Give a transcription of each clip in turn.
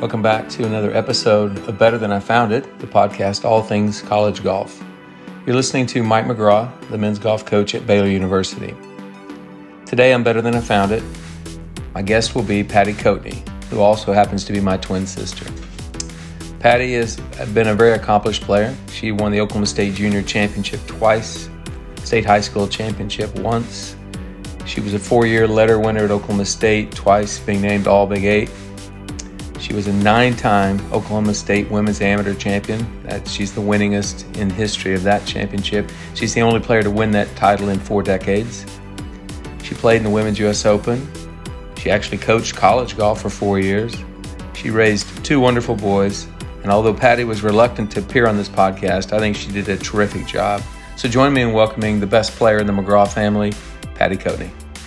Welcome back to another episode of Better Than I Found It, the podcast all things college golf. You're listening to Mike McGraw, the men's golf coach at Baylor University. Today on Better Than I Found It, my guest will be Patty Coatney, who also happens to be my twin sister. Patty has been a very accomplished player. She won the Oklahoma State Junior Championship twice, State High School Championship once. She was a 4-year letter winner at Oklahoma State, twice being named All Big Eight. She was a 9-time Oklahoma State Women's Amateur Champion. She's the winningest in history of that championship. She's the only player to win that title in 4 decades. She played in the Women's U.S. Open. She actually coached college golf for 4 years. She raised 2 wonderful boys. And although Patty was reluctant to appear on this podcast, I think she did a terrific job. So join me in welcoming the best player in the McGraw family, Patty Coatney.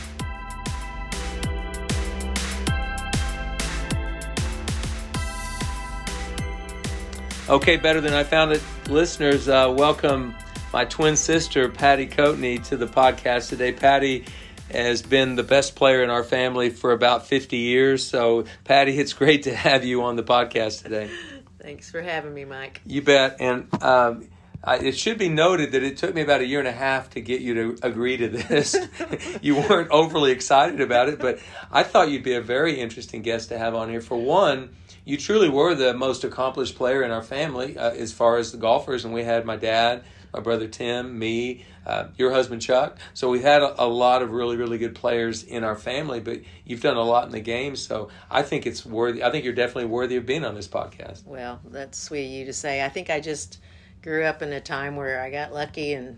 Okay, Better Than I Found It listeners, welcome my twin sister, Patty Coatney, to the podcast today. Patty has been the best player in our family for about 50 years. So, Patty, it's great to have you on the podcast today. Thanks for having me, Mike. You bet. And it should be noted that it took me about 1.5 years to get you to agree to this. You weren't overly excited about it, but I thought you'd be a very interesting guest to have on here. For one, you truly were the most accomplished player in our family as far as the golfers, and we had my dad, my brother Tim, me, your husband Chuck. So we've had a lot of really, really good players in our family, but you've done a lot in the game, so I think it's worthy. I think you're definitely worthy of being on this podcast. Well, that's sweet of you to say. I think I just grew up in a time where I got lucky, and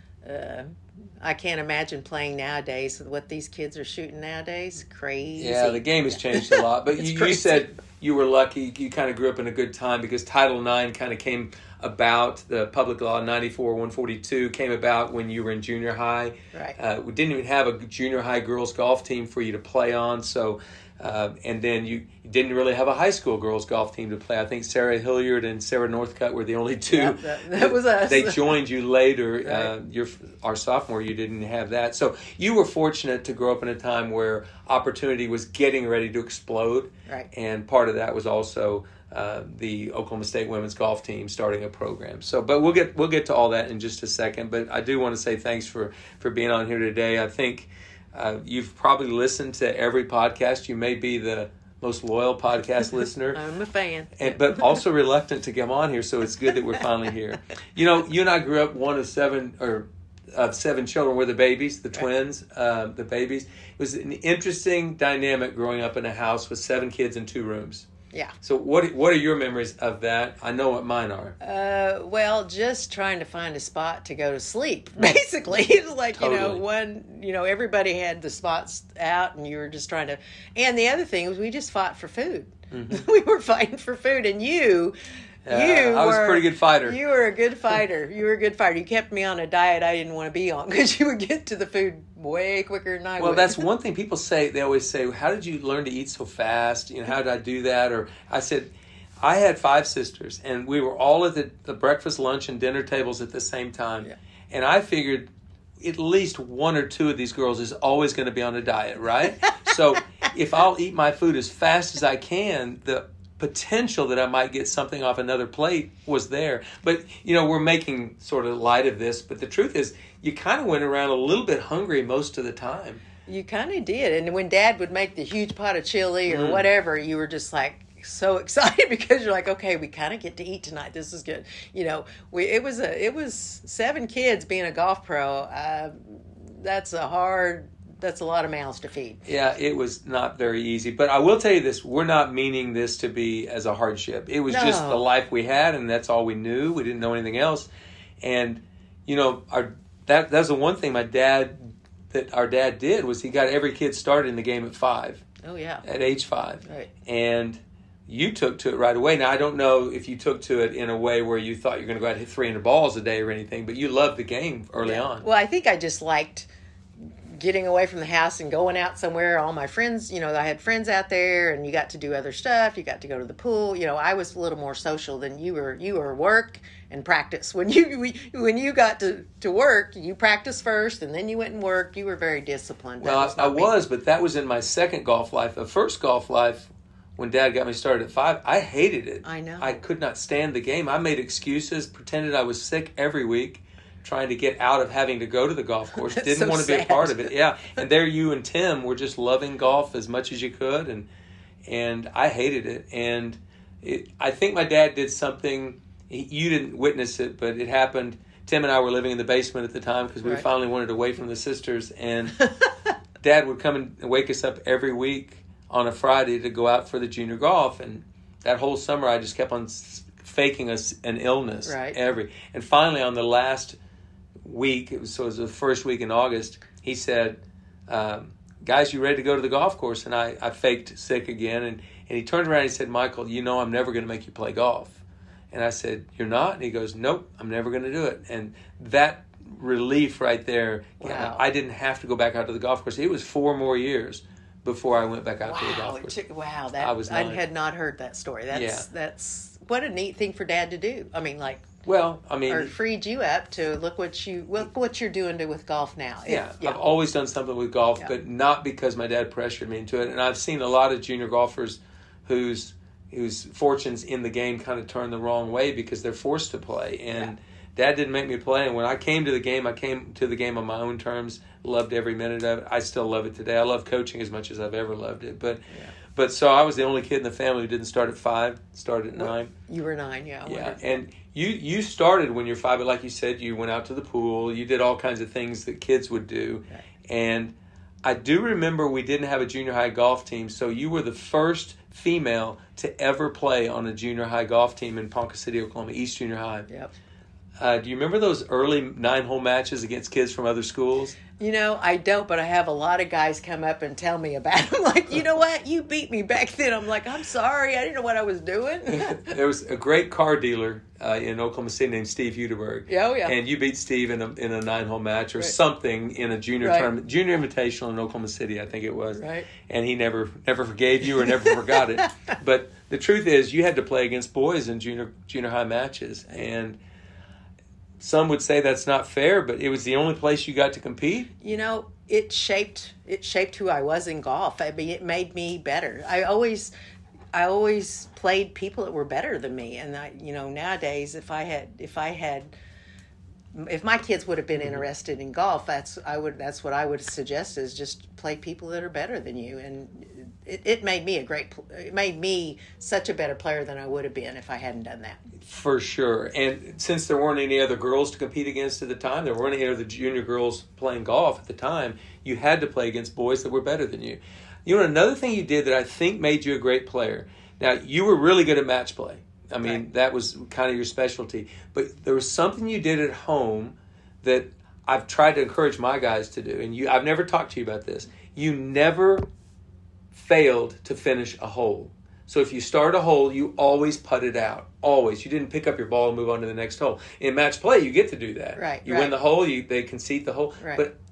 I can't imagine playing nowadays with what these kids are shooting nowadays. Crazy. Yeah, the game has changed a lot. But you said you were lucky. You kind of grew up in a good time because Title IX kind of came about. The Public Law 94-142 came about when you were in junior high. Right. We didn't even have a junior high girls golf team for you to play on. So, and then you didn't really have a high school girls golf team to play. I think Sarah Hilliard and Sarah Northcutt were the only two. Yep, that was us. They joined you later. Right. Our sophomore, you didn't have that. So you were fortunate to grow up in a time where opportunity was getting ready to explode. Right. And part of that was also the Oklahoma State women's golf team starting a program. So, but we'll get to all that in just a second. But I do want to say thanks for being on here today. I think you've probably listened to every podcast. You may be the most loyal podcast listener. I'm a fan. But also reluctant to come on here, so it's good that we're finally here. You know, you and I grew up one of 7 children. We're the babies, the twins, the babies. It was an interesting dynamic growing up in a house with 7 kids in 2 rooms. Yeah. So what are your memories of that? I know what mine are. Well, just trying to find a spot to go to sleep, basically. It's like, totally. Everybody had the spots out and you were just trying to, and the other thing was we just fought for food. Mm-hmm. We were fighting for food, and I was a pretty good fighter. You were a good fighter. You kept me on a diet I didn't want to be on because you would get to the food way quicker than I would. Well, that's one thing people say. They always say, how did you learn to eat so fast? How did I do that? Or I said, I had 5 sisters, and we were all at the breakfast, lunch, and dinner tables at the same time. Yeah. And I figured at least 1 or 2 of these girls is always going to be on a diet, right? So if I'll eat my food as fast as I can, the potential that I might get something off another plate was there. But, we're making sort of light of this. But the truth is, you kind of went around a little bit hungry most of the time. You kind of did. And when Dad would make the huge pot of chili or whatever, you were just like so excited because you're like, okay, we kind of get to eat tonight. This is good. It was 7 kids being a golf pro. That's a lot of mouths to feed. Yeah, it was not very easy. But I will tell you this, we're not meaning this to be as a hardship. It was just the life we had, and that's all we knew. We didn't know anything else. And, that was the one thing our dad did was he got every kid started in the game at 5. Oh, yeah. At age 5. Right. And you took to it right away. Now, I don't know if you took to it in a way where you thought you were going to go out and hit 300 balls a day or anything, but you loved the game early on. Well, I think I just liked getting away from the house and going out somewhere. All my friends, I had friends out there, and you got to do other stuff. You got to go to the pool. I was a little more social than you were. You were work and practice. When you got to work, you practiced first, and then you went and worked. You were very disciplined. Well, I was, but that was in my second golf life. The first golf life when Dad got me started at 5, I hated it. I know. I could not stand the game. I made excuses, pretended I was sick every week, trying to get out of having to go to the golf course. Didn't so want to be a sad. part of it. Yeah. And there you and Tim were just loving golf as much as you could, and I hated it. And I think my dad did something, you didn't witness it, but it happened. Tim and I were living in the basement at the time because we finally wanted away from the sisters, and Dad would come and wake us up every week on a Friday to go out for the junior golf. And that whole summer I just kept on faking an illness. Right. And finally on the last week, it was the first week in August, he said, guys, you ready to go to the golf course? And I faked sick again. And he turned around and he said, Michael, I'm never going to make you play golf. And I said, you're not? And he goes, nope, I'm never going to do it. And that relief right there, wow. I didn't have to go back out to the golf course. It was 4 more years before I went back out to the golf course. Wow, I had not heard that story. That's what a neat thing for Dad to do. I mean, or freed you up to look what you're doing with golf now. Yeah, I've always done something with golf, but not because my dad pressured me into it. And I've seen a lot of junior golfers whose fortunes in the game kind of turn the wrong way because they're forced to play. And Dad didn't make me play. And when I came to the game, I came to the game on my own terms. Loved every minute of it. I still love it today. I love coaching as much as I've ever loved it. But so I was the only kid in the family who didn't start at 5, started at 9. You were 9, yeah. Yeah, and you started when you're 5, but like you said, you went out to the pool. You did all kinds of things that kids would do. Right. And I do remember we didn't have a junior high golf team, so you were the first female to ever play on a junior high golf team in Ponca City, Oklahoma, East Junior High. Yep. Do you remember those early 9-hole matches against kids from other schools? I don't, but I have a lot of guys come up and tell me about them. Like, you know what? You beat me back then. I'm like, I'm sorry. I didn't know what I was doing. There was a great car dealer in Oklahoma City named Steve Huderberg. Oh, yeah. And you beat Steve in a 9-hole match or something in a junior tournament, junior invitational in Oklahoma City, I think it was. Right. And he never forgave you or never forgot it. But the truth is, you had to play against boys in junior high matches, and some would say that's not fair, but it was the only place you got to compete. It shaped who I was in golf. I mean, it made me better. I always played people that were better than me, and nowadays, if my kids would have been interested in golf, that's what I would suggest is just play people that are better than you, and it made me such a better player than I would have been if I hadn't done that. For sure. And since there weren't any other girls to compete against at the time, there weren't any other junior girls playing golf at the time, you had to play against boys that were better than you. Another thing you did that I think made you a great player. Now, you were really good at match play. I mean, that was kind of your specialty. But there was something you did at home that I've tried to encourage my guys to do. And I've never talked to you about this. You never failed to finish a hole. So if you start a hole, you always put it out. Always. You didn't pick up your ball and move on to the next hole. In match play, you get to do that. Right. You win the hole, they concede the hole. Right. But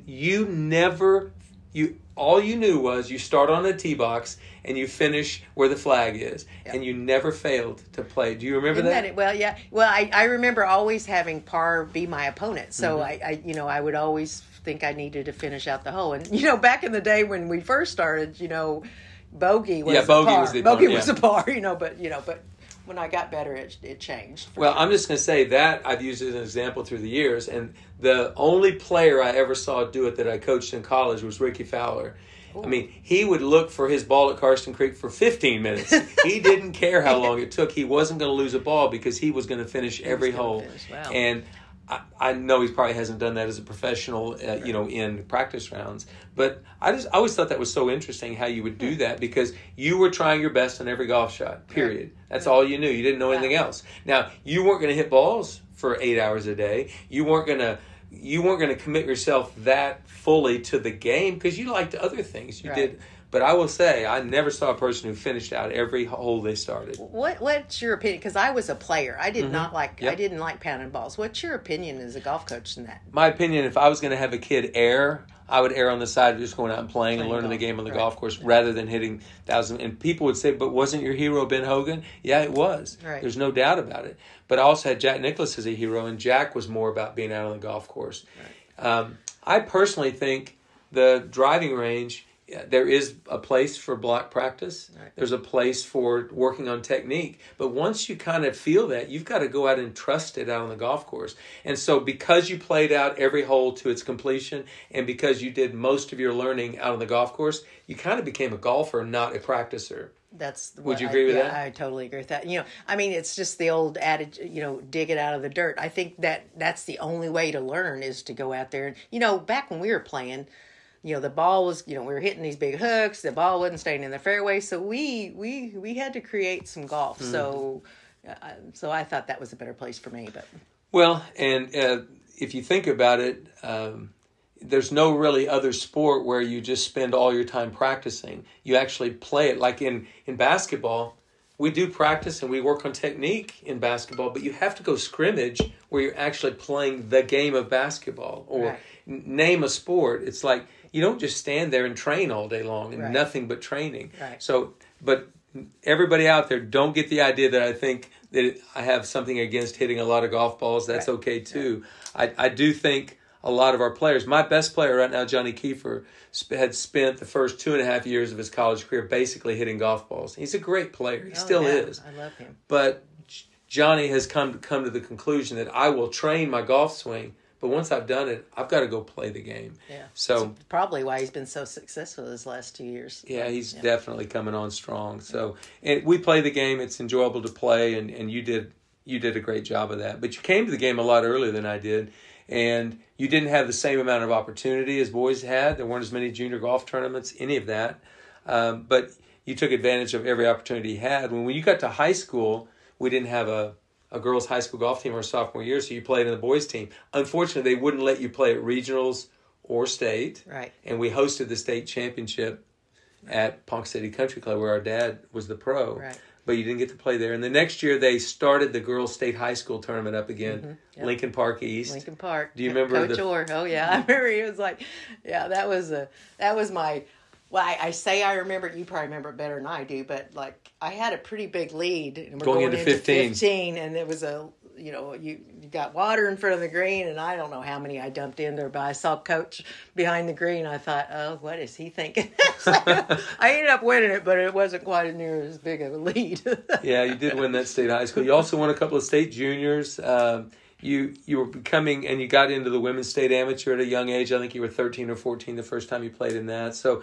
all you knew was you start on a tee box and you finish where the flag is. Yep. And you never failed to play. Do you remember that? I remember always having par be my opponent. So I would always think I needed to finish out the hole. And back in the day when we first started, bogey was a par. Bogey was a par, but when I got better, it changed. Well, sure. I'm just going to say that I've used it as an example through the years, and the only player I ever saw do it that I coached in college was Ricky Fowler. Ooh. I mean, he would look for his ball at Karsten Creek for 15 minutes. He didn't care how long it took. He wasn't going to lose a ball because he was going to finish every hole. Wow. And I know he probably hasn't done that as a professional, in practice rounds. But I always thought that was so interesting how you would do that because you were trying your best on every golf shot, period. That's all you knew. You didn't know anything else. Now, you weren't going to hit balls for 8 hours a day. You weren't going to commit yourself that fully to the game because you liked other things. You did. But I will say, I never saw a person who finished out every hole they started. What's your opinion? Because I was a player. I did not like. Yep. I didn't like pounding balls. What's your opinion as a golf coach in that? My opinion, if I was going to have a kid err, I would err on the side of just going out and playing and learning the game on the golf course rather than hitting thousands. And people would say, "But wasn't your hero Ben Hogan?" Yeah, it was. Right. There's no doubt about it. But I also had Jack Nicklaus as a hero, and Jack was more about being out on the golf course. Right. I personally think the driving range there is a place for block practice. Right. There's a place for working on technique. But once you kind of feel that, you've got to go out and trust it out on the golf course. And so because you played out every hole to its completion, and because you did most of your learning out on the golf course, you kind of became a golfer, not a practicer. Would you agree with that? I totally agree with that. I mean, it's just the old adage, dig it out of the dirt. I think that's the only way to learn is to go out there. And, back when we were playing, the ball was, we were hitting these big hooks. The ball wasn't staying in the fairway. So we had to create some golf. So I thought that was a better place for me. But well, and if you think about it, there's no really other sport where you just spend all your time practicing. You actually play it. Like in basketball, we do practice and we work on technique in basketball, but you have to go scrimmage where you're actually playing the game of basketball. Or right. Name a sport. It's like you don't just stand there and train all day long and right. nothing but training. Right. So, but everybody out there, don't get the idea that I think that I have something against hitting a lot of golf balls. That's right. Okay too. Right. I do think a lot of our players, my best player right now, Johnny Kiefer, had spent the first 2.5 years of his college career basically hitting golf balls. He's a great player. He still is. I love him. But Johnny has come to the conclusion that I will train my golf swing, but once I've done it, I've got to go play the game. Yeah. So that's probably why he's been so successful this last 2 years. Yeah, he's definitely coming on strong. So, and we play the game. It's enjoyable to play, and you did a great job of that. But you came to the game a lot earlier than I did. And you didn't have the same amount of opportunity as boys had. There weren't as many junior golf tournaments, any of that. But you took advantage of every opportunity you had. When you got to high school, we didn't have a girls' high school golf team our sophomore year, so you played in the boys' team. Unfortunately, they wouldn't let you play at regionals or state. Right. And we hosted the state championship at Ponca City Country Club, where our dad was the pro. Right. But you didn't get to play there. And the next year, they started the girls' state high school tournament up again, Mm-hmm. Yep. Lincoln Park East. Lincoln Park. Do you remember Coach Orr? Oh yeah, I remember. He was like, that was my. Well, I say I remember it. You probably remember it better than I do. But like, I had a pretty big lead, and we're going into 15, and it was you got water in front of the green, and I don't know how many I dumped in there, but I saw Coach behind the green. I thought, oh, what is he thinking? I ended up winning it, but it wasn't quite near as big of a lead. Yeah, you did win that state high school. You also won a couple of state juniors. You were becoming, and you got into the women's state amateur at a young age. I think you were 13 or 14 the first time you played in that. So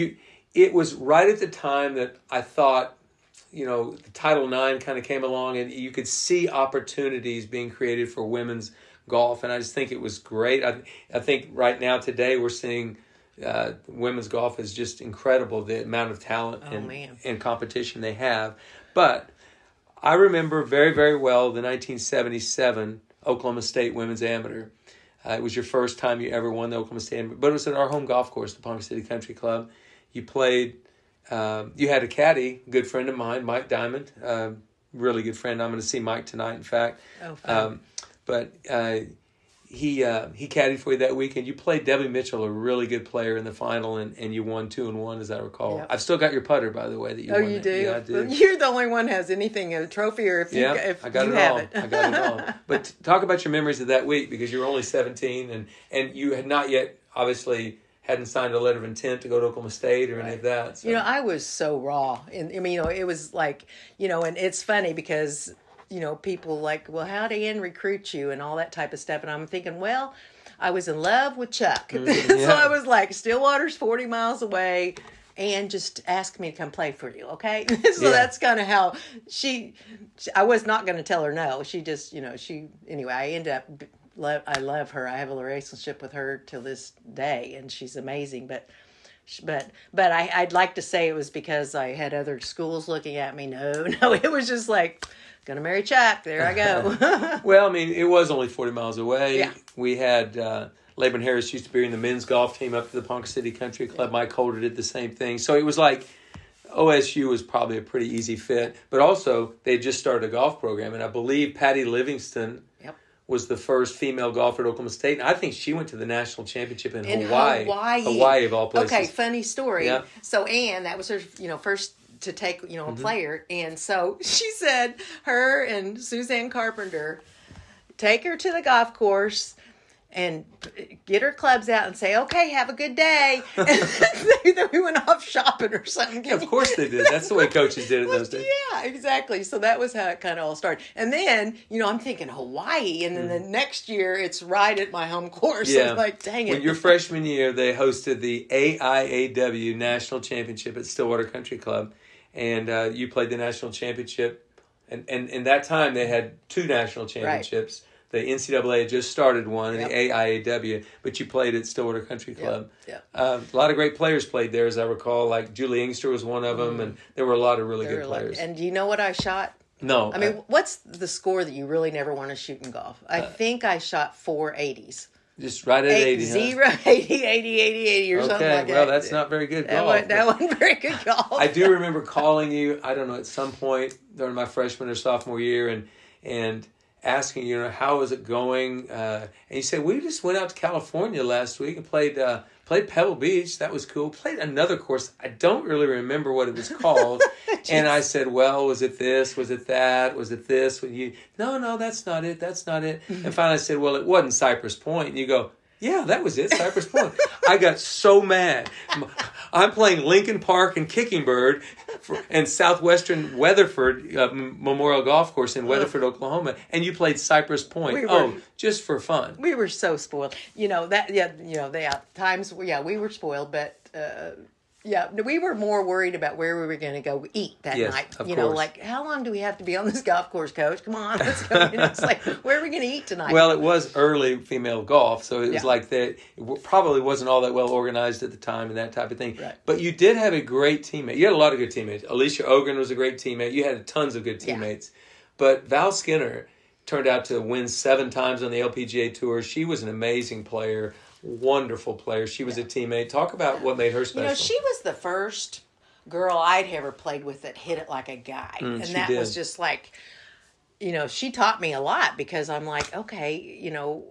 it was right at the time that I thought, the Title IX kind of came along, and you could see opportunities being created for women's golf, and I just think it was great. I think right now today we're seeing women's golf is just incredible, the amount of talent and competition they have. But I remember very, very well the 1977 Oklahoma State Women's Amateur. It was your first time you ever won the Oklahoma State Amateur, but it was at our home golf course, the Ponca City Country Club. You played. You had a caddy, good friend of mine, Mike Diamond, really good friend. I'm going to see Mike tonight, in fact. Oh, fun. But he caddied for you that weekend. You played Debbie Mitchell, a really good player, in the final, and you won 2-1, as I recall. Yep. I've still got your putter, by the way, that you won. Oh, you do? Yeah, I do. You're the only one who has anything, a trophy, or if you have it. I got it all. But talk about your memories of that week, because you were only 17, and you had not yet, obviously, hadn't signed a letter of intent to go to Oklahoma State or any of that. So. I was so raw. And, it was like, and it's funny because, people like, well, how did Ian recruit you and all that type of stuff. And I'm thinking, well, I was in love with Chuck. Mm-hmm. So I was like, Stillwater's 40 miles away, and just ask me to come play for you, okay? So that's kind of how I was not going to tell her no. She just, anyway, I ended up... I love her. I have a relationship with her till this day, and she's amazing. But I'd like to say it was because I had other schools looking at me. No, it was just like, gonna marry Chuck. There I go. Well, it was only 40 miles away. Yeah. We had Laban Harris used to be in the men's golf team up to the Ponca City Country Club. Mike Holder did the same thing. So it was like OSU was probably a pretty easy fit. But also, they just started a golf program, and I believe Patty Livingston was the first female golfer at Oklahoma State. And I think she went to the national championship in Hawaii. Hawaii, of all places. Okay, funny story. Yeah. So Ann, that was her, first to take, a player. And so she said her and Suzanne Carpenter take her to the golf course, and get her clubs out and say, okay, have a good day. And then we went off shopping or something. Yeah, of course they did. That's the way coaches did it those days. Yeah, exactly. So that was how it kind of all started. And then, I'm thinking Hawaii. And then the next year, it's right at my home course. Yeah. I'm like, dang it. Well, your freshman year, they hosted the AIAW National Championship at Stillwater Country Club. And you played the national championship. And in that time, they had 2 national championships. Right. The NCAA had just started one, and the AIAW, but you played at Stillwater Country Club. Yep. A lot of great players played there, as I recall. Like Julie Inkster was one of them, and there were a lot of really good players. And do you know what I shot? No. I mean, what's the score that you really never want to shoot in golf? I think I shot 4 80s. Just right at 80, 0, 80, 80 or something like that. Well, that's not very good golf. That wasn't very good golf. I do remember calling you, I don't know, at some point during my freshman or sophomore year, and asking, how was it going? And you said, we just went out to California last week and played Pebble Beach. That was cool. Played another course. I don't really remember what it was called. And I said, well, was it this? Was it that? Was it this? No, that's not it. That's not it. And finally I said, well, it wasn't Cypress Point. And you go, yeah, that was it, Cypress Point. I got so mad. I'm playing Lincoln Park and Kicking Bird and Southwestern Weatherford Memorial Golf Course in Weatherford, Oklahoma, and you played Cypress Point. Just for fun. We were so spoiled. Times we were spoiled, but we were more worried about where we were going to go eat that night. Of course. Like, how long do we have to be on this golf course, Coach? Come on, let's go. It's like, where are we going to eat tonight? Well, it was early female golf, so it was like that. It probably wasn't all that well organized at the time and that type of thing. Right. But you did have a great teammate. You had a lot of good teammates. Alicia Ogren was a great teammate. You had tons of good teammates. But Val Skinner turned out to win 7 times on the LPGA Tour. She was an amazing player. Wonderful player. She was a teammate. Talk about what made her special. She was the first girl I'd ever played with that hit it like a guy. And that was just like, she taught me a lot because I'm like, okay,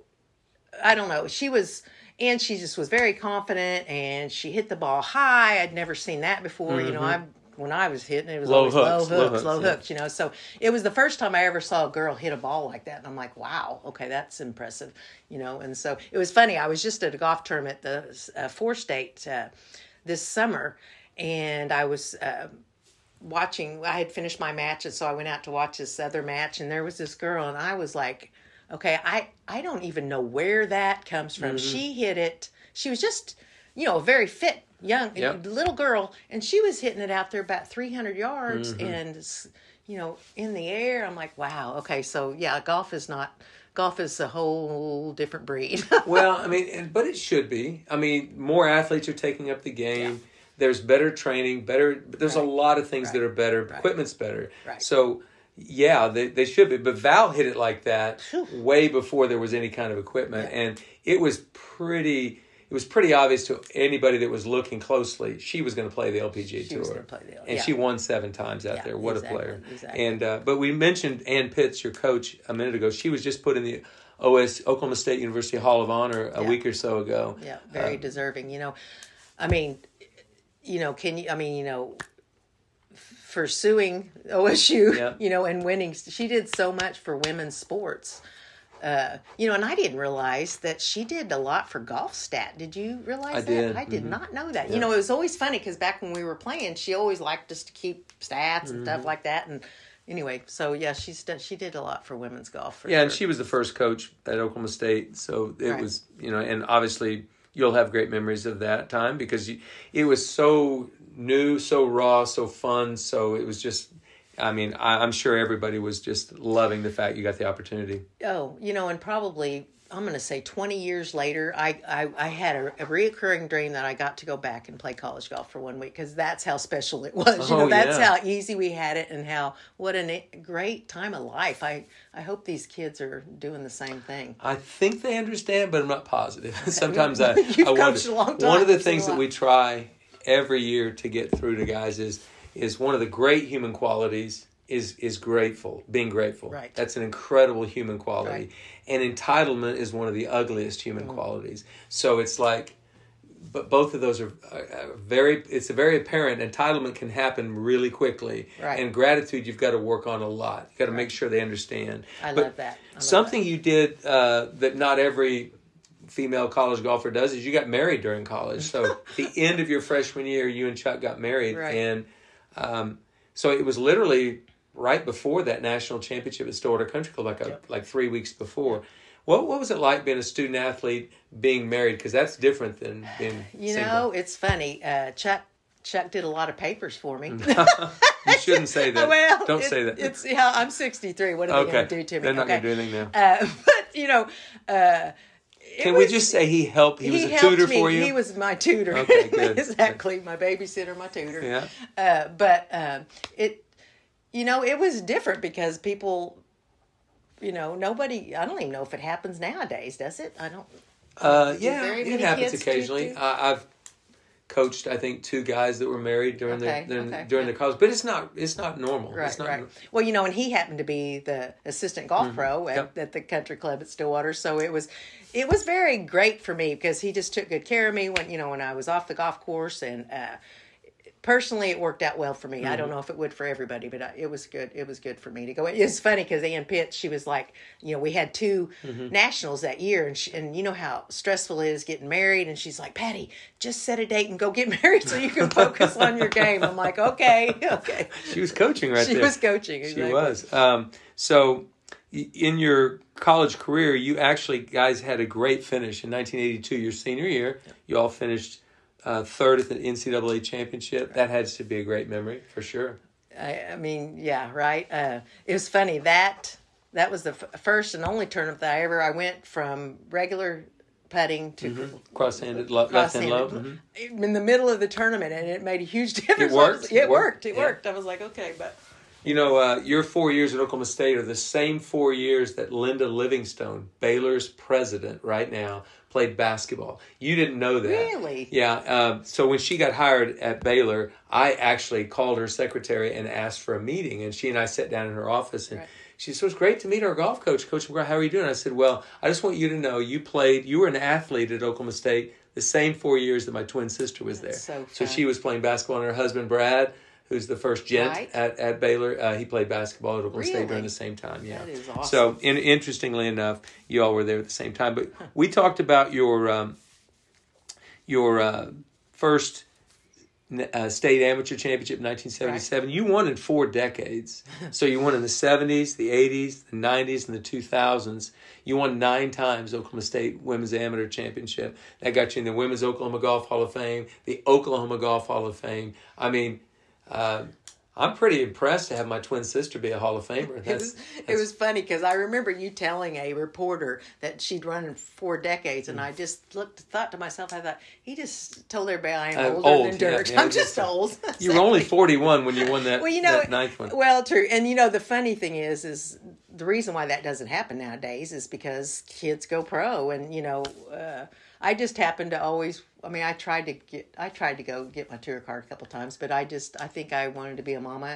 I don't know. She just was very confident and she hit the ball high. I'd never seen that before. When I was hitting, it was low hooks. So it was the first time I ever saw a girl hit a ball like that. And I'm like, wow, okay, that's impressive, And so it was funny. I was just at a golf tournament, the 4-state this summer, and I was watching. I had finished my match, and so I went out to watch this other match, and there was this girl, and I was like, okay, I don't even know where that comes from. She hit it. She was just, very fit. Young little girl, and she was hitting it out there about 300 yards and in the air. I'm like, wow, okay, so golf is a whole different breed. Well, I mean, but it should be. I mean, more athletes are taking up the game. There's better training, there's a lot of things that are better. Equipment's better. Right. So they should be. But Val hit it like that way before there was any kind of equipment, and it was pretty obvious to anybody that was looking closely. She was going to play the LPGA Tour. And she won 7 times out there. What a player. Exactly. And but we mentioned Ann Pitts, your coach, a minute ago. She was just put in the Oklahoma State University Hall of Honor a week or so ago. Yeah, very deserving. Pursuing OSU, and winning. She did so much for women's sports. And I didn't realize that she did a lot for Golf Stat. Did you realize that? I did not know that. Yeah. It was always funny because back when we were playing, she always liked us to keep stats and stuff like that. And anyway, so she did a lot for women's golf. And she was the first coach at Oklahoma State. So it was, and obviously you'll have great memories of that time because it was so new, so raw, so fun. So it was just... I mean, I'm sure everybody was just loving the fact you got the opportunity. Oh, and probably, I'm going to say 20 years later, I had a reoccurring dream that I got to go back and play college golf for 1 week because that's how special it was. That's how easy we had it and what a great time of life. I hope these kids are doing the same thing. I think they understand, but I'm not positive. Sometimes I coached a long time. One of the things that we try every year to get through to guys is one of the great human qualities is being grateful. Right. That's an incredible human quality. Right. And entitlement is one of the ugliest human qualities. So it's like, but both of those are it's a very apparent. Entitlement can happen really quickly. Right. And gratitude, you've got to work on a lot. You've got to make sure they understand. I love that. Something you did that not every female college golfer does is you got married during college. So at the end of your freshman year, you and Chuck got married. Right. And so it was literally right before that national championship at Stillwater Country Club, like 3 weeks before. What was it like being a student athlete, being married? Because that's different than being single. It's funny. Chuck did a lot of papers for me. You shouldn't say that. Well, don't say that. I'm 63. What are they going to do to me? They're not going to do anything now. But can we just say he helped? He was a tutor for you? He was my tutor. Okay, good. Exactly. My babysitter, my tutor. Yeah. It was different because people, nobody, I don't even know if it happens nowadays, does it? I don't. It happens occasionally. I've coached, I think, 2 guys that were married during their college, but it's not normal. Right, it's not right. Well, and he happened to be the assistant golf pro at the country club at Stillwater, so it was very great for me because he just took good care of me when I was off the golf course, and personally, it worked out well for me. I don't know if it would for everybody, but it was good. It was good for me to go. It was funny because Ann Pitts, she was like, we had 2 nationals that year, and you know how stressful it is getting married, and she's like, Patty, just set a date and go get married so you can focus on your game. I'm like, okay. She was coaching there. She was coaching. Exactly. She was. So in your college career, you actually guys had a great finish in 1982, your senior year. You all finished 3rd at the NCAA championship. That had to be a great memory for sure. I mean, yeah, right. It was funny that was the first and only tournament that I went from regular putting to cross-handed, left-hand low. In the middle of the tournament, and it made a huge difference. It worked. It worked. I was like, okay, but. Your 4 years at Oklahoma State are the same 4 years that Linda Livingstone, Baylor's president right now, played basketball. You didn't know that. Really? Yeah. So when she got hired at Baylor, I actually called her secretary and asked for a meeting. And she and I sat down in her office. And she said, "It's great to meet our golf coach. Coach McGraw, how are you doing?" I said, "Well, I just want you to know you were an athlete at Oklahoma State the same 4 years that my twin sister was there." So she was playing basketball, and her husband, Brad, who's the first gent at Baylor, he played basketball at Oklahoma State during the same time. Yeah, that is awesome. So, interestingly enough, you all were there at the same time. But we talked about your first state amateur championship in 1977. Right. You won in 4 decades. So you won in the 70s, the 80s, the 90s, and the 2000s. You won 9 times Oklahoma State Women's Amateur Championship. That got you in the Women's Oklahoma Golf Hall of Fame, the Oklahoma Golf Hall of Fame. I mean, I'm pretty impressed to have my twin sister be a Hall of Famer. It was funny because I remember you telling a reporter that she'd run in 4 decades, and I just thought to myself, I thought, he just told everybody I'm older than dirt. I'm just old. You were only 41 when you won that, that 9th one. Well, true. And the funny thing is the reason why that doesn't happen nowadays is because kids go pro, and I just happened to always. I mean, I tried to go get my tour card a couple times, but I think I wanted to be a mama,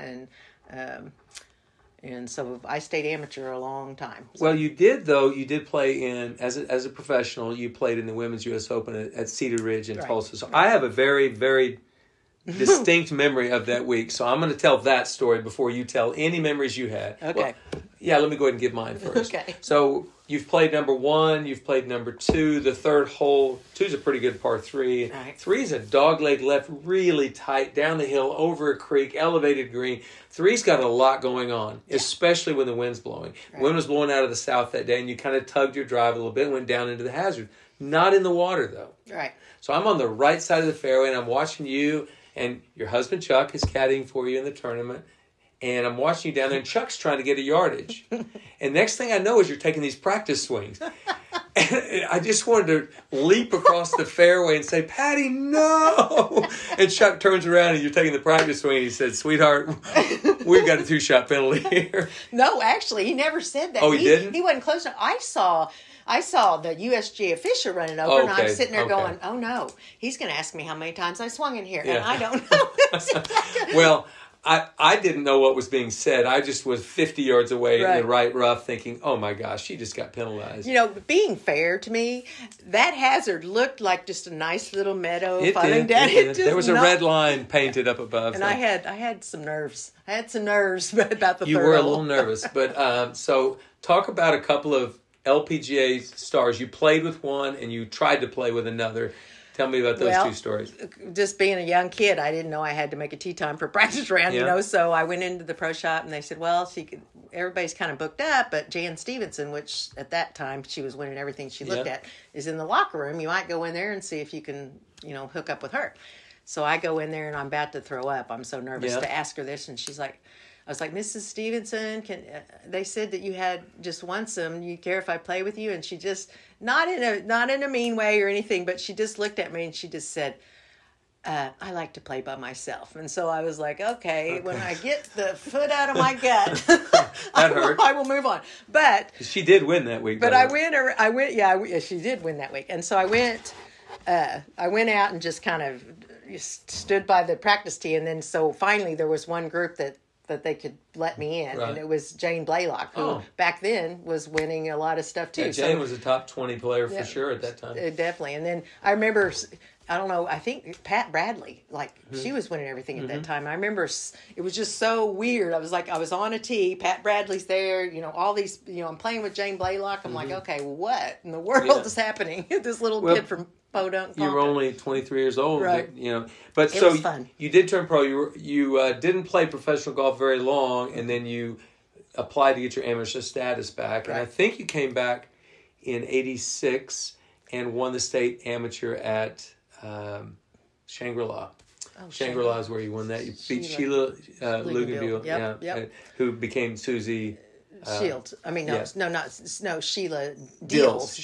and so I stayed amateur a long time. So. Well, you did play in as a professional. You played in the Women's U.S. Open at Cedar Ridge in Tulsa. So I have a very, very distinct memory of that week. So I'm going to tell that story before you tell any memories you had. Okay. Well, let me go ahead and give mine first. Okay. So you've played number 1, you've played number 2, the 3rd hole. 2's a pretty good par 3. Right. 3's a dogleg left, really tight, down the hill, over a creek, elevated green. 3's got a lot going on, especially when the wind's blowing. Right. The wind was blowing out of the south that day, and you kind of tugged your drive a little bit and went down into the hazard. Not in the water, though. Right. So I'm on the right side of the fairway, and I'm watching you, and your husband Chuck is caddying for you in the tournament. And I'm watching you down there, and Chuck's trying to get a yardage. And next thing I know is you're taking these practice swings. And I just wanted to leap across the fairway and say, "Patty, no!" And Chuck turns around, and you're taking the practice swing, and he said, "Sweetheart, we've got a 2-shot penalty here." No, actually, he never said that. Oh, he didn't? He wasn't close enough. I saw the USG official running over, and I'm sitting there going, "Oh, no, he's going to ask me how many times I swung in here." Yeah. And I don't know. Well, I didn't know what was being said. I just was 50 yards away in the right rough thinking, "Oh my gosh, she just got penalized." Being fair to me, that hazard looked like just a nice little meadow falling down. There was a red line painted up above. And I had some nerves. I had some nerves about the You third were hole. a little nervous. But so talk about a couple of LPGA stars. You played with one and you tried to play with another. Tell me about those two stories. Just being a young kid, I didn't know I had to make a tee time for practice round, so I went into the pro shop and they said, well, everybody's kind of booked up, but Jan Stevenson, which at that time she was winning everything she looked at, is in the locker room. You might go in there and see if you can, hook up with her. So I go in there and I'm about to throw up. I'm so nervous to ask her this. And I was like, Mrs. Stevenson, they said that you had just won some. You care if I play with you? And she just, not in a mean way or anything, but she just looked at me and she just said, I like to play by myself. And so I was like, okay. When I get the foot out of my gut, I will move on. But she did win that week. But she did win that week. And so I went out and just kind of stood by the practice tee. And then so finally there was one group that they could let me in. Right. And it was Jane Blaylock, who back then was winning a lot of stuff too. Yeah, Jane was a top 20 player for sure at that time. Definitely. And then I remember, I don't know, I think Pat Bradley, she was winning everything at that time. I remember it was just so weird. I was on a tee, Pat Bradley's there, all these, I'm playing with Jane Blaylock. I'm like, okay, what in the world is happening? This little kid from Podunk. You were only 23 years old, right? But it was fun. You did turn pro. You didn't play professional golf very long, and then you applied to get your amateur status back. Right. And I think you came back in '86 and won the state amateur at Shangri-La. Oh, Shangri-La is where you won that. You beat Sheila Luganville, who became Susie Shields. I mean, no, Sheila Deals.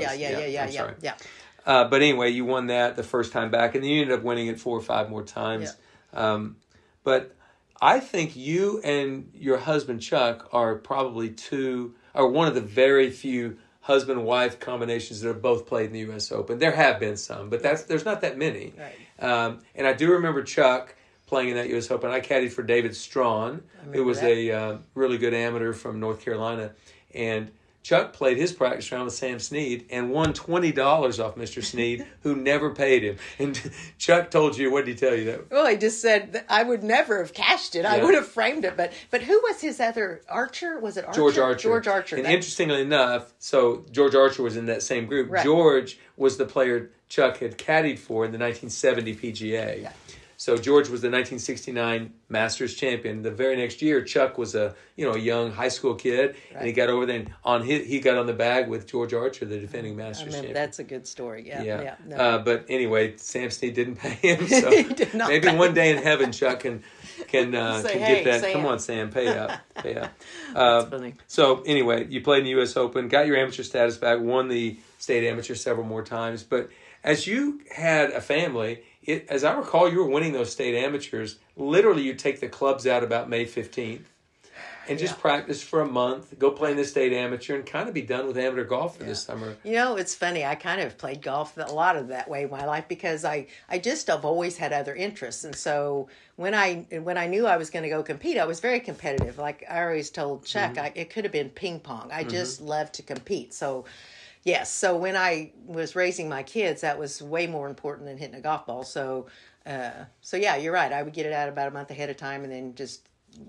Yeah. But anyway, you won that the first time back, and then you ended up winning it 4 or 5 more times. Yeah. But I think you and your husband Chuck are probably one of the very few husband-wife combinations that have both played in the U.S. Open. There have been some, but there's not that many. Right. And I do remember Chuck playing in that U.S. Open. I caddied for David Strawn, who was a really good amateur from North Carolina, and Chuck played his practice round with Sam Snead and won $20 off Mr. Snead, who never paid him. And Chuck told you, what did he tell you? That? Well, he just said that I would never have cashed it. Yeah. I would have framed it. But who was his other Archer? Was it Archer? George Archer. George Archer. And interestingly enough, so George Archer was in that same group. Right. George was the player Chuck had caddied for in the 1970 PGA. Yeah. So George was the 1969 Masters champion. The very next year, Chuck was a young high school kid, and he got over there and he got on the bag with George Archer, the defending Masters champion. That's a good story. Yeah. No. But anyway, Sam Snead didn't pay him. So he did not maybe one day in heaven, Chuck can get that. Sam. Come on, Sam, pay up. That's funny. So anyway, you played in the U.S. Open, got your amateur status back, won the state amateur several more times. But as you had a family, as I recall, you were winning those state amateurs. Literally, you take the clubs out about May 15th and just practice for a month, go play in the state amateur, and kind of be done with amateur golf for this summer. It's funny. I kind of played golf a lot of that way in my life because I just have always had other interests. And so when I knew I was going to go compete, I was very competitive. Like I always told Chuck, it could have been ping pong. I just love to compete. So... yes, so when I was raising my kids, that was way more important than hitting a golf ball. So yeah, you're right. I would get it out about a month ahead of time and then just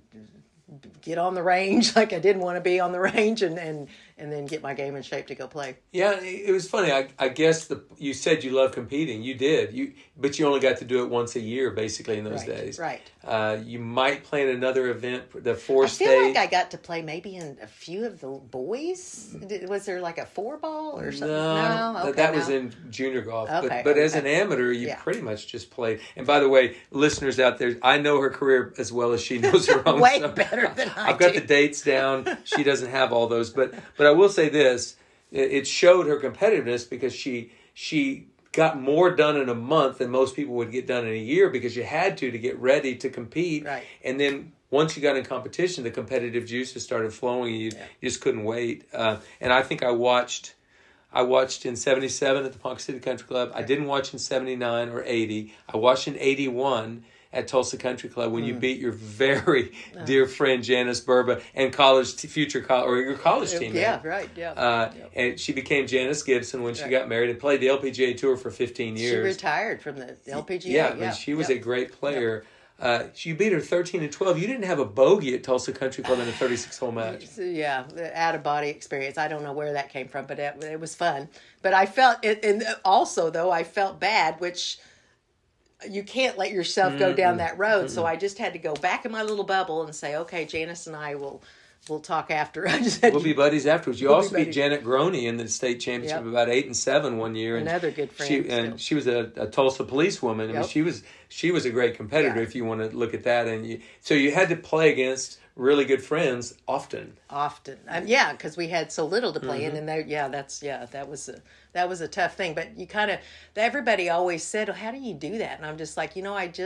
get on the range like I didn't want to be on the range and then get my game in shape to go play. Yeah, it was funny. I guess you said you love competing. You did. But you only got to do it once a year, basically, in those days. Right. You might play in another event, the four-state. I feel like I got to play maybe in a few of the boys. Was there like a 4-ball or something? No, okay, that was in junior golf. Okay, but as an amateur, you pretty much just played. And by the way, listeners out there, I know her career as well as she knows her own. Way better than I I've got the dates down. She doesn't have all those. But I will say this. It showed her competitiveness because she got more done in a month than most people would get done in a year because you had to get ready to compete. Right. And then once you got in competition, the competitive juices started flowing. You just couldn't wait. And I think I watched in 77 at the Ponca City Country Club. I didn't watch in 79 or 80. I watched in 81 at Tulsa Country Club when you beat your very dear friend Janice Burba and your college team. Yeah, right. Yeah. And she became Janice Gibson when she got married and played the LPGA Tour for 15 years. She retired from the LPGA. Yeah, I mean, she was a great player. You beat her 13-12. You didn't have a bogey at Tulsa Country Club in a 36-hole match. Yeah, the out-of-body experience. I don't know where that came from, but it was fun. But I felt it, and also, though, I felt bad, which you can't let yourself go down that road. So I just had to go back in my little bubble and say, okay, Janice and I will talk after. We'll be buddies afterwards. You also beat Janet Groney in the state championship about 8-7 one year. Another good friend. She was a Tulsa police woman. I mean, she was a great competitor. If you want to look at that, so you had to play against really good friends often. Because we had so little to play in, and that was a tough thing. But you kind of, everybody always said, "Oh, how do you do that?" And I'm just like,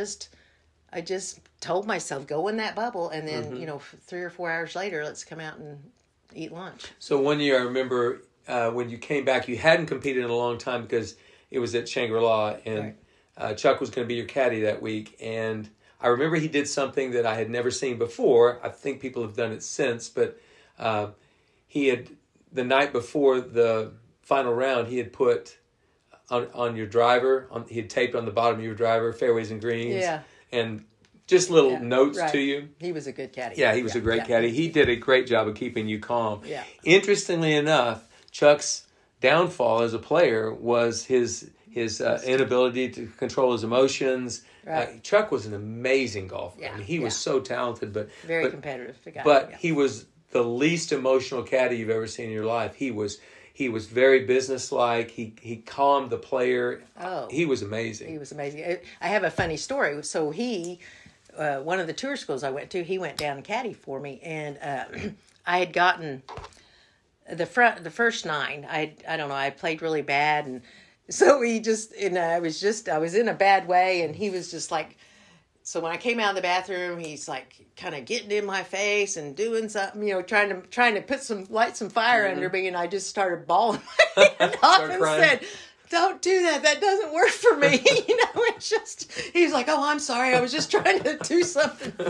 I just told myself, go in that bubble, and then, 3 or 4 hours later, let's come out and eat lunch. So one year, I remember when you came back, you hadn't competed in a long time because it was at Shangri-La, and Chuck was going to be your caddy that week. And I remember he did something that I had never seen before. I think people have done it since, but he had, the night before the final round, he had put on your driver, he had taped on the bottom of your driver, fairways and greens. Yeah. And just little notes to you. He was a good caddy. Yeah, he was a great caddy. He did a great job of keeping you calm. Yeah. Interestingly enough, Chuck's downfall as a player was his inability to control his emotions. Right. Chuck was an amazing golfer. Yeah. I mean, he was so talented, but very competitive. But he was the least emotional caddy you've ever seen in your life. He was very businesslike. He calmed the player. Oh, he was amazing. He was amazing. I have a funny story. So one of the tour schools I went to, he went down and caddy for me, and I had gotten the first 9. I don't know. I played really bad, and so I was in a bad way, and he was just like. So when I came out of the bathroom, he's like kind of getting in my face and doing something, trying to put light some fire under me, and I just started bawling my head off and said, "Don't do that. That doesn't work for me." It's just he's like, "Oh, I'm sorry. I was just trying to do something."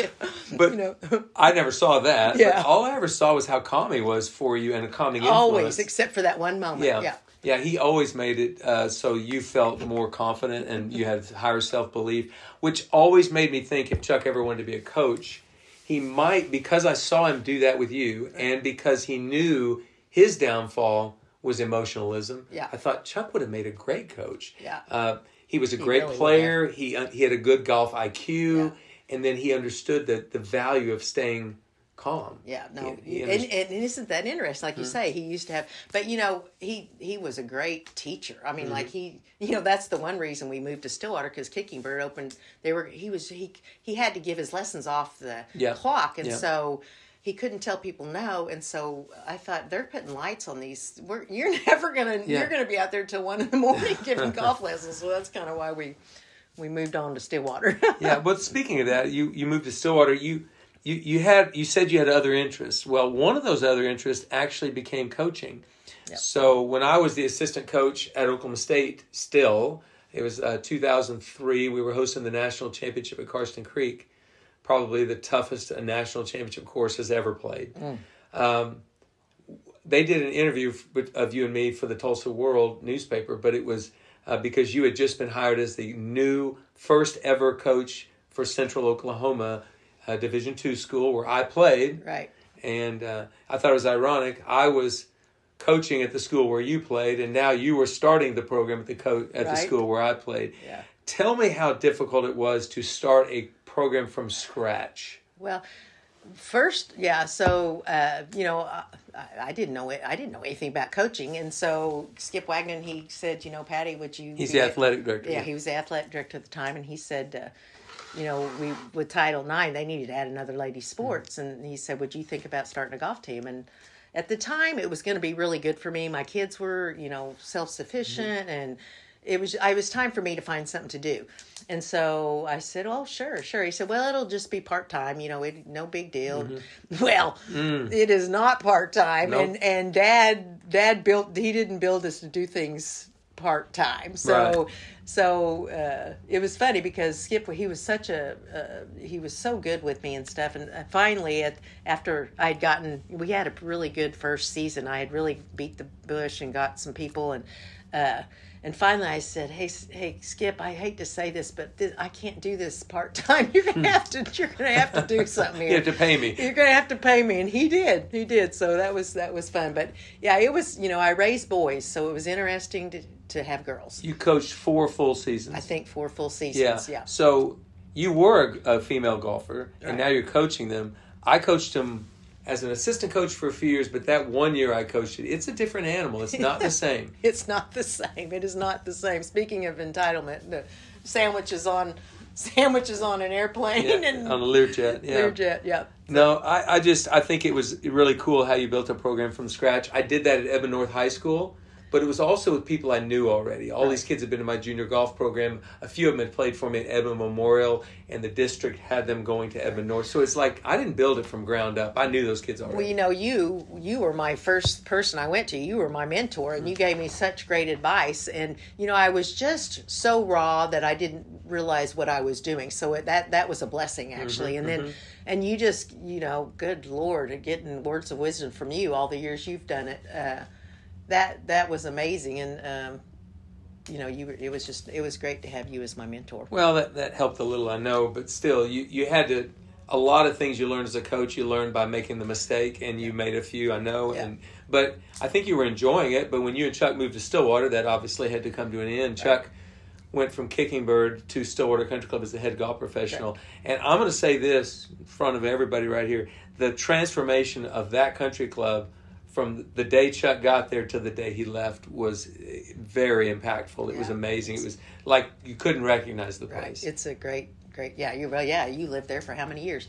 But I never saw that. Yeah. All I ever saw was how calm he was for you and a calming influence. Always, except for that one moment. Yeah. Yeah, he always made it so you felt more confident and you had higher self-belief, which always made me think if Chuck ever wanted to be a coach, he might, because I saw him do that with you, and because he knew his downfall was emotionalism, I thought Chuck would have made a great coach. Yeah. He was a great player. He had a good golf IQ, and then he understood the value of staying calm. Yeah, no, and isn't that interesting? Like you say, he used to have, but he was a great teacher. I mean, like he that's the one reason we moved to Stillwater, because Kicking Bird opened. He had to give his lessons off the clock, and so he couldn't tell people no. And so I thought, they're putting lights on these. You're never gonna you're gonna be out there till 1 a.m. giving golf lessons. So that's kind of why we moved on to Stillwater. Yeah, but speaking of that, you moved to Stillwater. You said you had other interests. Well, one of those other interests actually became coaching. Yep. So when I was the assistant coach at Oklahoma State, it was 2003. We were hosting the national championship at Karsten Creek, probably the toughest a national championship course has ever played. They did an interview of you and me for the Tulsa World newspaper, but it was because you had just been hired as the new first ever coach for Central Oklahoma Division II school where I played. Right. And I thought it was ironic. I was coaching at the school where you played, and now you were starting the program at the school where I played. Yeah. Tell me how difficult it was to start a program from scratch. Well, first, so I didn't know it. I didn't know anything about coaching, and so Skip Wagner, he said, Patty, would you? He's the athletic director. Yeah, he was the athletic director at the time, and he said, we with Title IX, they needed to add another ladies sports, and he said, would you think about starting a golf team? And at the time, it was going to be really good for me. My kids were, self-sufficient, and it was time for me to find something to do. And so I said, oh, sure. He said, well, it'll just be part-time, no big deal. Mm-hmm. Well, it is not part-time. Nope. And Dad he didn't build us to do things part-time. So it was funny because Skip, he was he was so good with me and stuff. And finally, after we had a really good first season. I had really beat the bush and got some people, and And finally, I said, "Hey, Skip, I hate to say this, but I can't do this part time. You're gonna have to do something here. You have to pay me. You're gonna have to pay me." And he did. So that was fun. But yeah, it was. I raised boys, so it was interesting to have girls. You coached 4 full seasons. I think 4 full seasons. Yeah. So you were a female golfer, and Right. now you're coaching them. I coached them as an assistant coach for a few years, but that 1 year I coached it, it's a different animal. It's not the same. It's not the same. It is not the same. Speaking of entitlement, the sandwiches on an airplane and on a Learjet. Yeah. Learjet, yeah. No, I think it was really cool how you built a program from scratch. I did that at Eben North High School, but it was also with people I knew already. All these kids had been in my junior golf program. A few of them had played for me at Eben Memorial, and the district had them going to Eben North. So it's like I didn't build it from ground up. I knew those kids already. Well, you were my first person I went to. You were my mentor, and you gave me such great advice. And I was just so raw that I didn't realize what I was doing. So that was a blessing, actually. And then and you just good Lord, getting words of wisdom from you all the years you've done it. That was amazing, and it was great to have you as my mentor. Well, that helped a little, I know, but still, you had to. A lot of things you learned as a coach, you learned by making the mistake, and you made a few, I know. Yeah. But I think you were enjoying it. But when you and Chuck moved to Stillwater, that obviously had to come to an end. Right. Chuck went from Kicking Bird to Stillwater Country Club as the head golf professional. Right. And I'm going to say this in front of everybody right here: the transformation of that country club from the day Chuck got there to the day he left was very impactit was amazing. It was like you couldn't recognize the place. It's a great, you lived there for how many years?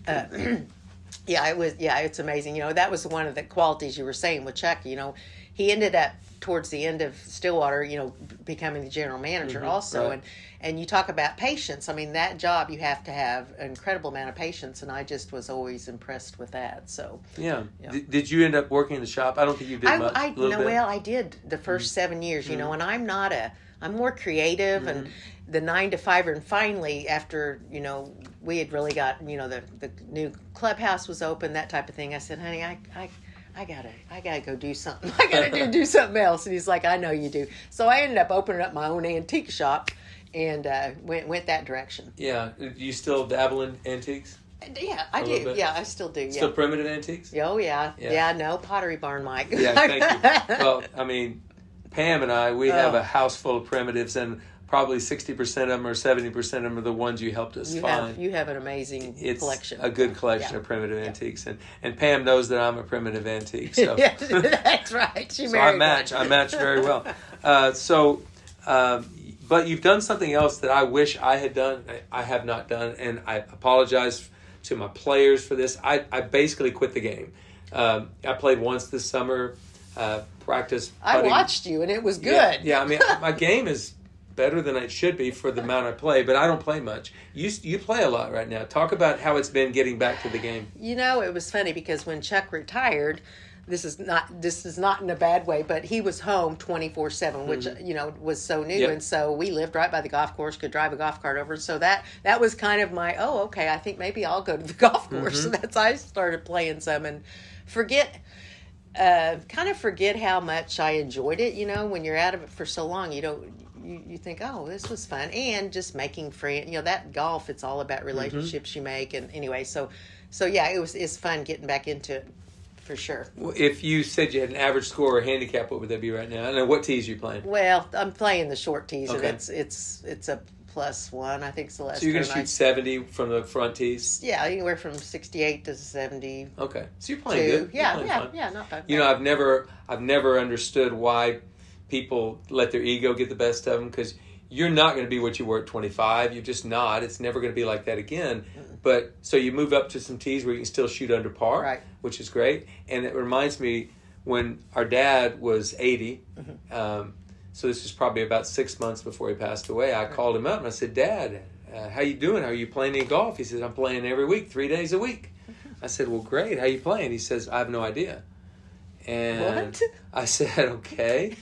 It's amazing. That was one of the qualities you were saying with Chuck. He ended up towards the end of Stillwater, becoming the general manager also. Right. And you talk about patience. I mean, that job, you have to have an incredible amount of patience, and I just was always impressed with that. So yeah. Did you end up working in the shop? I don't think you did much. I did the first 7 years, and I'm more creative and the 9 to 5, and finally after, we had really got, the new clubhouse was open, that type of thing. I said, honey, I gotta go do something. I gotta do something else. And he's like, I know you do. So I ended up opening up my own antique shop and went that direction. Yeah. Do you still dabble in antiques? Yeah, I do. Yeah, I still do. Still primitive antiques? Oh, yeah. Yeah, no, Pottery Barn Mike. Yeah, thank you. Well, I mean, Pam and I, we have a house full of primitives, and probably 60% of them or 70% of them are the ones you helped us find. You have an amazing collection. It's a good collection of primitive antiques. And Pam knows that I'm a primitive antique. So. Yeah, that's right. I match very well. But you've done something else that I wish I had done. I have not done, and I apologize to my players for this. I basically quit the game. I played once this summer, practiced putting. I watched you, and it was good. Yeah, I mean, my game is better than it should be for the amount I play, but I don't play much. You play a lot right now. Talk about how it's been getting back to the game. It was funny because when Chuck retired, this is not in a bad way, but he was home 24/7, which was so new. Yep. And so we lived right by the golf course, could drive a golf cart over. So that was kind of my, okay, I think maybe I'll go to the golf course. So that's I started playing some and forget how much I enjoyed it. When you're out of it for so long, you think, oh, this was fun, and just making friends. That golf, it's all about relationships you make. And anyway, so yeah, it's fun getting back into it. For sure. Well, if you said you had an average score or handicap, what would that be right now? And what tees are you playing? Well, I'm playing the short tees, and it's a +1. I think it's the last. So you're going to shoot 70 from the front tees? Yeah, anywhere from 68 to 70. Okay, so you're playing good. Yeah, not bad. I've never understood why people let their ego get the best of them, because you're not going to be what you were at 25. You're just not. It's never going to be like that again. Mm-mm. But so you move up to some tees where you can still shoot under par, right, which is great. And it reminds me when our dad was 80. So this was probably about 6 months before he passed away. I called him up and I said, Dad, how you doing? Are you playing any golf? He says, I'm playing every week, 3 days a week. I said, well, great. How you playing? He says, I have no idea. And what? I said, okay.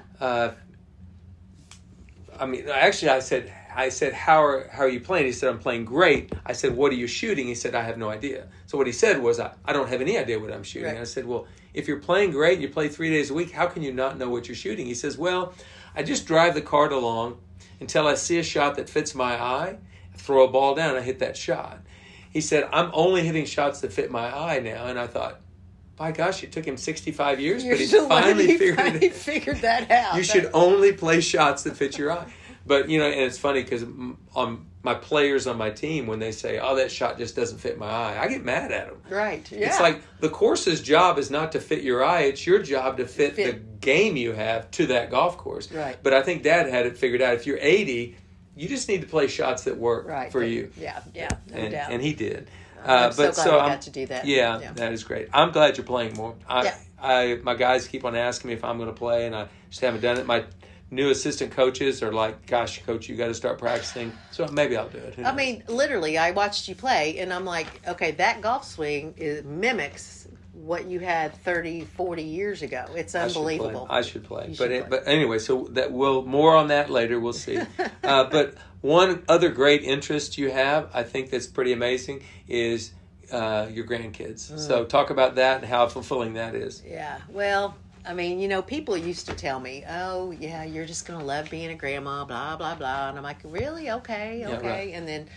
I said, how are you playing? He said, I'm playing great. I said, what are you shooting? He said, I have no idea. So what he said was, I don't have any idea what I'm shooting. Right. I said, well, if you're playing great and you play 3 days a week, how can you not know what you're shooting? He says, well, I just drive the cart along until I see a shot that fits my eye, throw a ball down, and I hit that shot. He said, I'm only hitting shots that fit my eye now. And I thought, my gosh, it took him 65 years, but he's finally figured that out. You should only play shots that fit your eye. But, and it's funny because on my players on my team, when they say, oh, that shot just doesn't fit my eye, I get mad at them. Right, yeah. It's like the course's job is not to fit your eye. It's your job to fit the game you have to that golf course. Right. But I think Dad had it figured out. If you're 80, you just need to play shots that work for you. Yeah, no doubt. And he did. I'm so glad I got to do that. Yeah, that is great. I'm glad you're playing more. My guys keep on asking me if I'm going to play, and I just haven't done it. My new assistant coaches are like, gosh, Coach, you got to start practicing. So maybe I'll do it. I mean, literally, I watched you play, and I'm like, okay, that golf swing mimics what you had 30, 40 years ago. It's unbelievable. I should play. But anyway, so more on that later. We'll see. But one other great interest you have, I think that's pretty amazing, is your grandkids. So talk about that and how fulfilling that is. Yeah, well, I mean, people used to tell me, oh, yeah, you're just going to love being a grandma, blah, blah, blah. And I'm like, really? Okay. Yeah, right. And then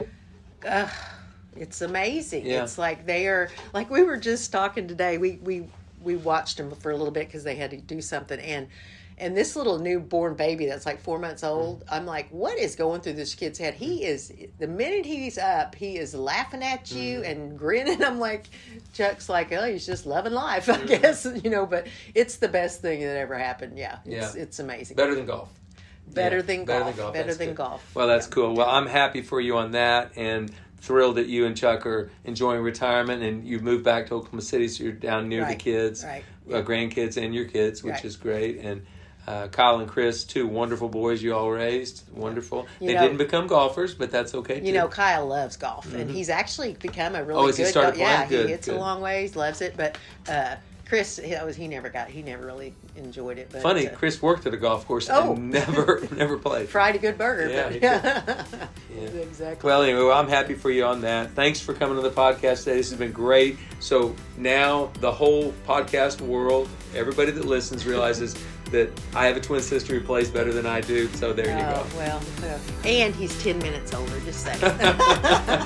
it's amazing. Yeah. It's like they are, like we were just talking today. We watched them for a little bit because they had to do something. And this little newborn baby that's like 4 months old, I'm like, what is going through this kid's head? He is, the minute he's up, he is laughing at you and grinning. I'm like, Chuck's like, oh, he's just loving life, I guess, but it's the best thing that ever happened. Yeah, it's amazing. Better than golf. Better than golf. Well, that's cool. Well, I'm happy for you on that, and thrilled that you and Chuck are enjoying retirement, and you've moved back to Oklahoma City, so you're down near the kids, grandkids, and your kids, which is great. And Kyle and Chris, two wonderful boys you all raised. Wonderful. They didn't become golfers, but that's okay too. Kyle loves golf, and he's actually become a really good he started playing? Yeah, good, he hits a long ways, loves it. But Chris, he never really enjoyed it. But, funny, Chris worked at a golf course and never played. Fried a good burger. Yeah, Exactly. Well, anyway, I'm happy for you on that. Thanks for coming to the podcast today. This has been great. So now the whole podcast world, everybody that listens realizes that I have a twin sister who plays better than I do. So there you go. Well, and he's 10 minutes older, just saying.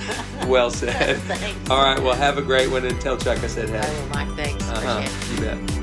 Well said. Thanks. All right, well, have a great one, and tell Chuck I said hey. I will, Mike. Thanks. Appreciate it. You bet.